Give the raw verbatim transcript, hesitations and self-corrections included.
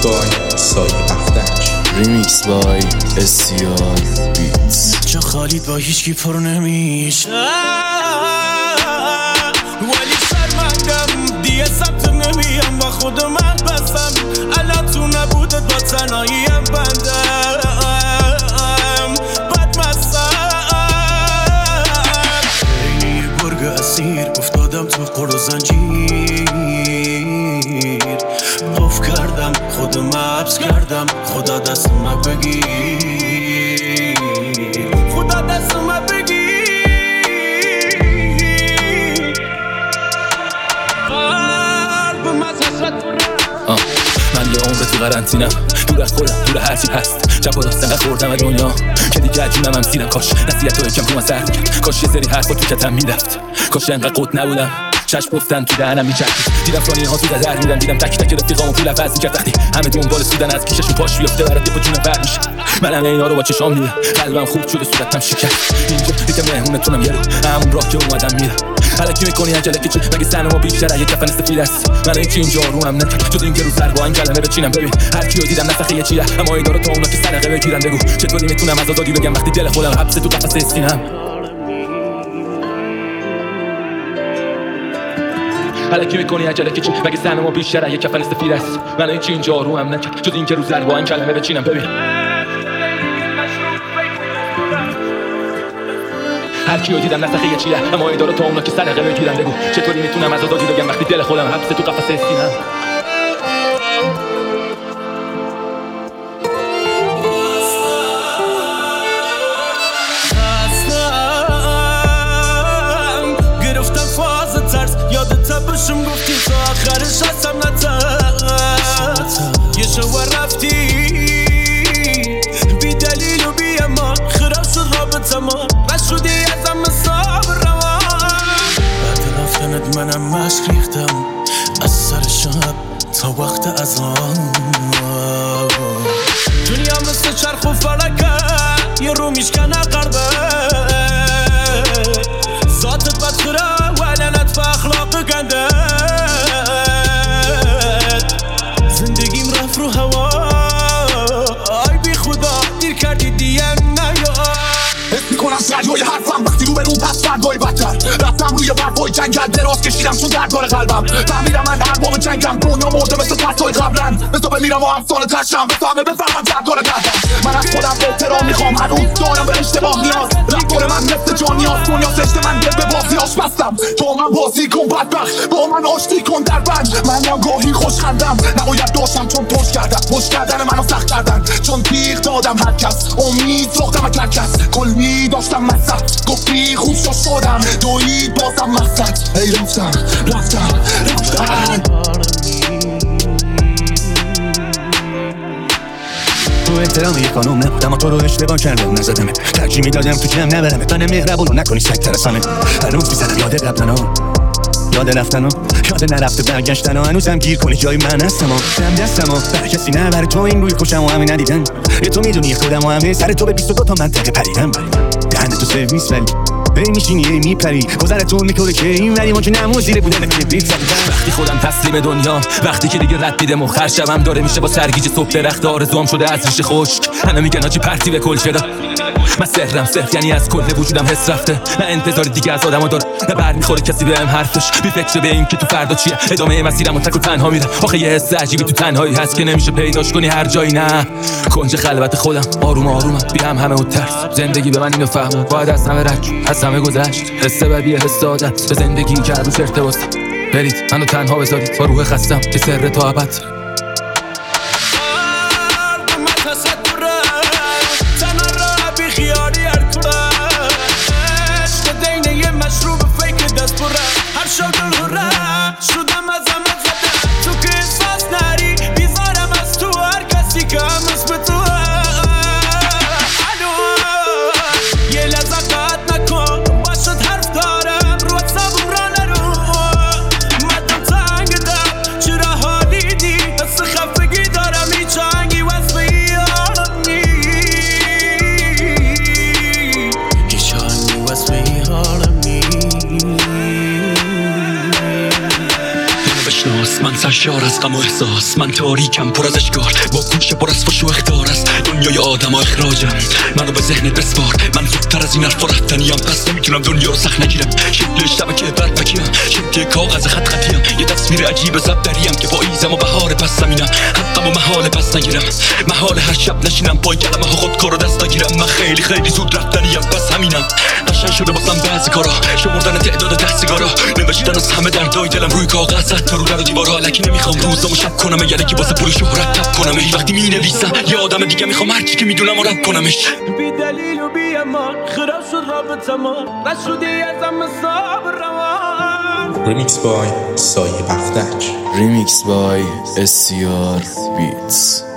بای سایه افتک، ریمیکس بای اسیار بیتس. چه خالید با هیچکی پر نمیشه ولی شرمندم دیگه ثبت نمیم با خود من بسم الان تو نبودت با تنهاییم بندم بدمستم خیلی یه گرگ اسیر افتادم تو قر و زنجیر قف کردم خودم حبس کردم خدا دست ما بگیر خدا دست ما بگیر قلب مزهزت آه من یه عمر تو قرنطینم، دور از خودم دور هرچی هست، جب و راستنقدر خوردم از دنیا که دیگه عجونم هم سیرم. کاش نصیحت رو یکم تو من سر کرد، کاش یه سری حرفا تو کتم میرفت، کاش انقدر قد نبودم چشم گفتن تو دهنم میچرخید. دیدم فلانی ها تو در میرن، دیدم تک تک رفیقامو پول عوض میکرد وقتی همه دنبال سودن از کیششون پاش بیفته برات دفع جونم بر میشه. من همه اینا رو با چشام دیدم، قلبم خوب شده صورتم شکست. اینجا یکم مهمونتونم یه رو همون راه که اومدم میرم. الکی میکنی عجله که چی مگه سنمو بیشتره یه کفن سفید است. من این که اینجا روم نکرد جز این که رو سر با این کلمه بچینم. ببین هر کیو دیدم نسخه یه چیه، اما اینا رو تا اونا که صدقه بگیرن. بگو چطوری میتونم از آزادی بگم وقتی دل خودم حبس تو قفس اسکینم. الکی میکنی عجله که چی مگه سنمو بیشتره یه کفن سفید است. من این که اینجا روم نکرد جز این که رو سر با این کلمه بچینم. ببین هر کیو دیدم نسخه یه چیه، اما اینا رو تا اونا که صدقه بگیرن. بگو چطوری میتونم از آزادی بگم وقتی دل خودم حبس تو قفس اسکینم. گرفتم فاز ترس یادت بشم گفتی تا آخرش هستم نترس. یه شو رفتی بی دلیل و بی امان، خراب شد رابطه ما نشدی ازم مثاب روان. بعد رفتنت منم مشک ریختم از سر شب تا وقت اذان. دنیا مثل چرخ و فلکه یه رو میشکنه قربه، ذاتت بدخوره و علنت به اخلاق گنده. زندگیم رفت رو هوا آی بی خدا دیر کردی دیم نیا. حس میکنم سریای حرفم وقتی رو به رو پس فردای بدتر. رفتم روی برفای جنگل دراز کشیدم چون درد داره قلبم. فهمیدم من در باب جنگم دنیا مرده مثل پرتای قبلن. مثل بمیرم و همسال ترشم بفهمه بفهمم درد داره قلبم. من از خودم احترام میخوام هنوز دارم به اشتباه نیاز. رفتار من مثل جان نیاز دنیا زشته من دل به بازی آش بستم. با من بازی کن بدبخت با من آشتی کن در بند. من هم گاهی خوش خندم نباید داشتم چون پشت کردم پشت کردن منو سخت کردن. چون بیغ دادم هر کس امید ساختم از هر کس. کلمی داشتم مصد گفتی خوب شد شدم دوید بازم مقصد. ای رفتم رفتم رفتم تو احترام یک خانوم نبودم و تو رو اشتباه کردم نزدمه. ترجیح میدادم تو جمع نبرمه تانه مهربونو نکنی سگ ترسانه. هنوز میزنم یاد قبلنو یاد رفتنو یاد نرفته برگشتنو. هنوزم گیر کنی جای من هستم و دم دستم و برای کسی نه برای تو این روی خوشم و همه ندیدن. یه تو میدونی خودم و همه سر تو به بیست و دو تا منطقه پریدم. دهن تو سرویس ولی هی میشینی هی میپری گذرتون میکنه که این ولی ما که نمون زیره بودن که بیت زدن. وقتی خودم تسلیم دنیا وقتی که دیگه رد میده مخر شبم داره میشه با سرگیجه صبح درخت آرزوام شده از ریشه خشک. همه میگن آجی پرتی به کل شده. من سرم صرف یعنی از کل وجودم حس رفته. نه انتظار دیگه از آدمو داره نه بر میخوره کسی بهم حرفش. بی فکر به این که تو فردا چیه ادامه مسیرمو تک و تنها میرم. آخه یه حس عجیبی تو تنهایی هست که نمیشه پیداش کنی هر جایی. نه کنج خلوت خودم آروم آرومم بی هم همه و ترس. زندگی به من اینو فهمون باید از همه رد از همه گذشت. حس بدی حس عادت به زندگی که روش ارتباط. برید منو تنها بذارید با روح خستم که سر تا ابد. من سرشار از غم و احساس، من تاریکم پر از اشکال، با گوشه پر از فش و اخطار از دنیای آدم و اخراجم. منو به ذهنت بسپار، من زودتر از این حرفا رفتنیم، پس نمیتونم دنیا رو سخت نگیرم. شکل شبکه برپکیم، شکل کاغذ خط خطیم، یه تصویر عجیب زبدریم که پاییزم و بهار پس زمینم. حقم و محال پس نگیرم، محال هر شب نشینم پای کلمه ها خود کارو دست نگیرم. من خیلی خیلی زود رفتنیم، پس همینم. قشنگ شده بازم بعضی کارا، شمردن تعداد ده سیگارا، نوشتن از همه دردای دلم روی کاغذ، حتی رو در و دیوارا. الکی نمیخوام روزامو شب کنم، یعنی که واسه پول شهرت تپ کنم. وقتی مینویسم یه آدم دیگه میخوام هرچی که میدونم و رپ کنمش. بی دلیل و بی امان خراب شد رابطه ما، نشدی ازم صبر روان. Remix by سایه بختک. Remix by اس سی آر Beats.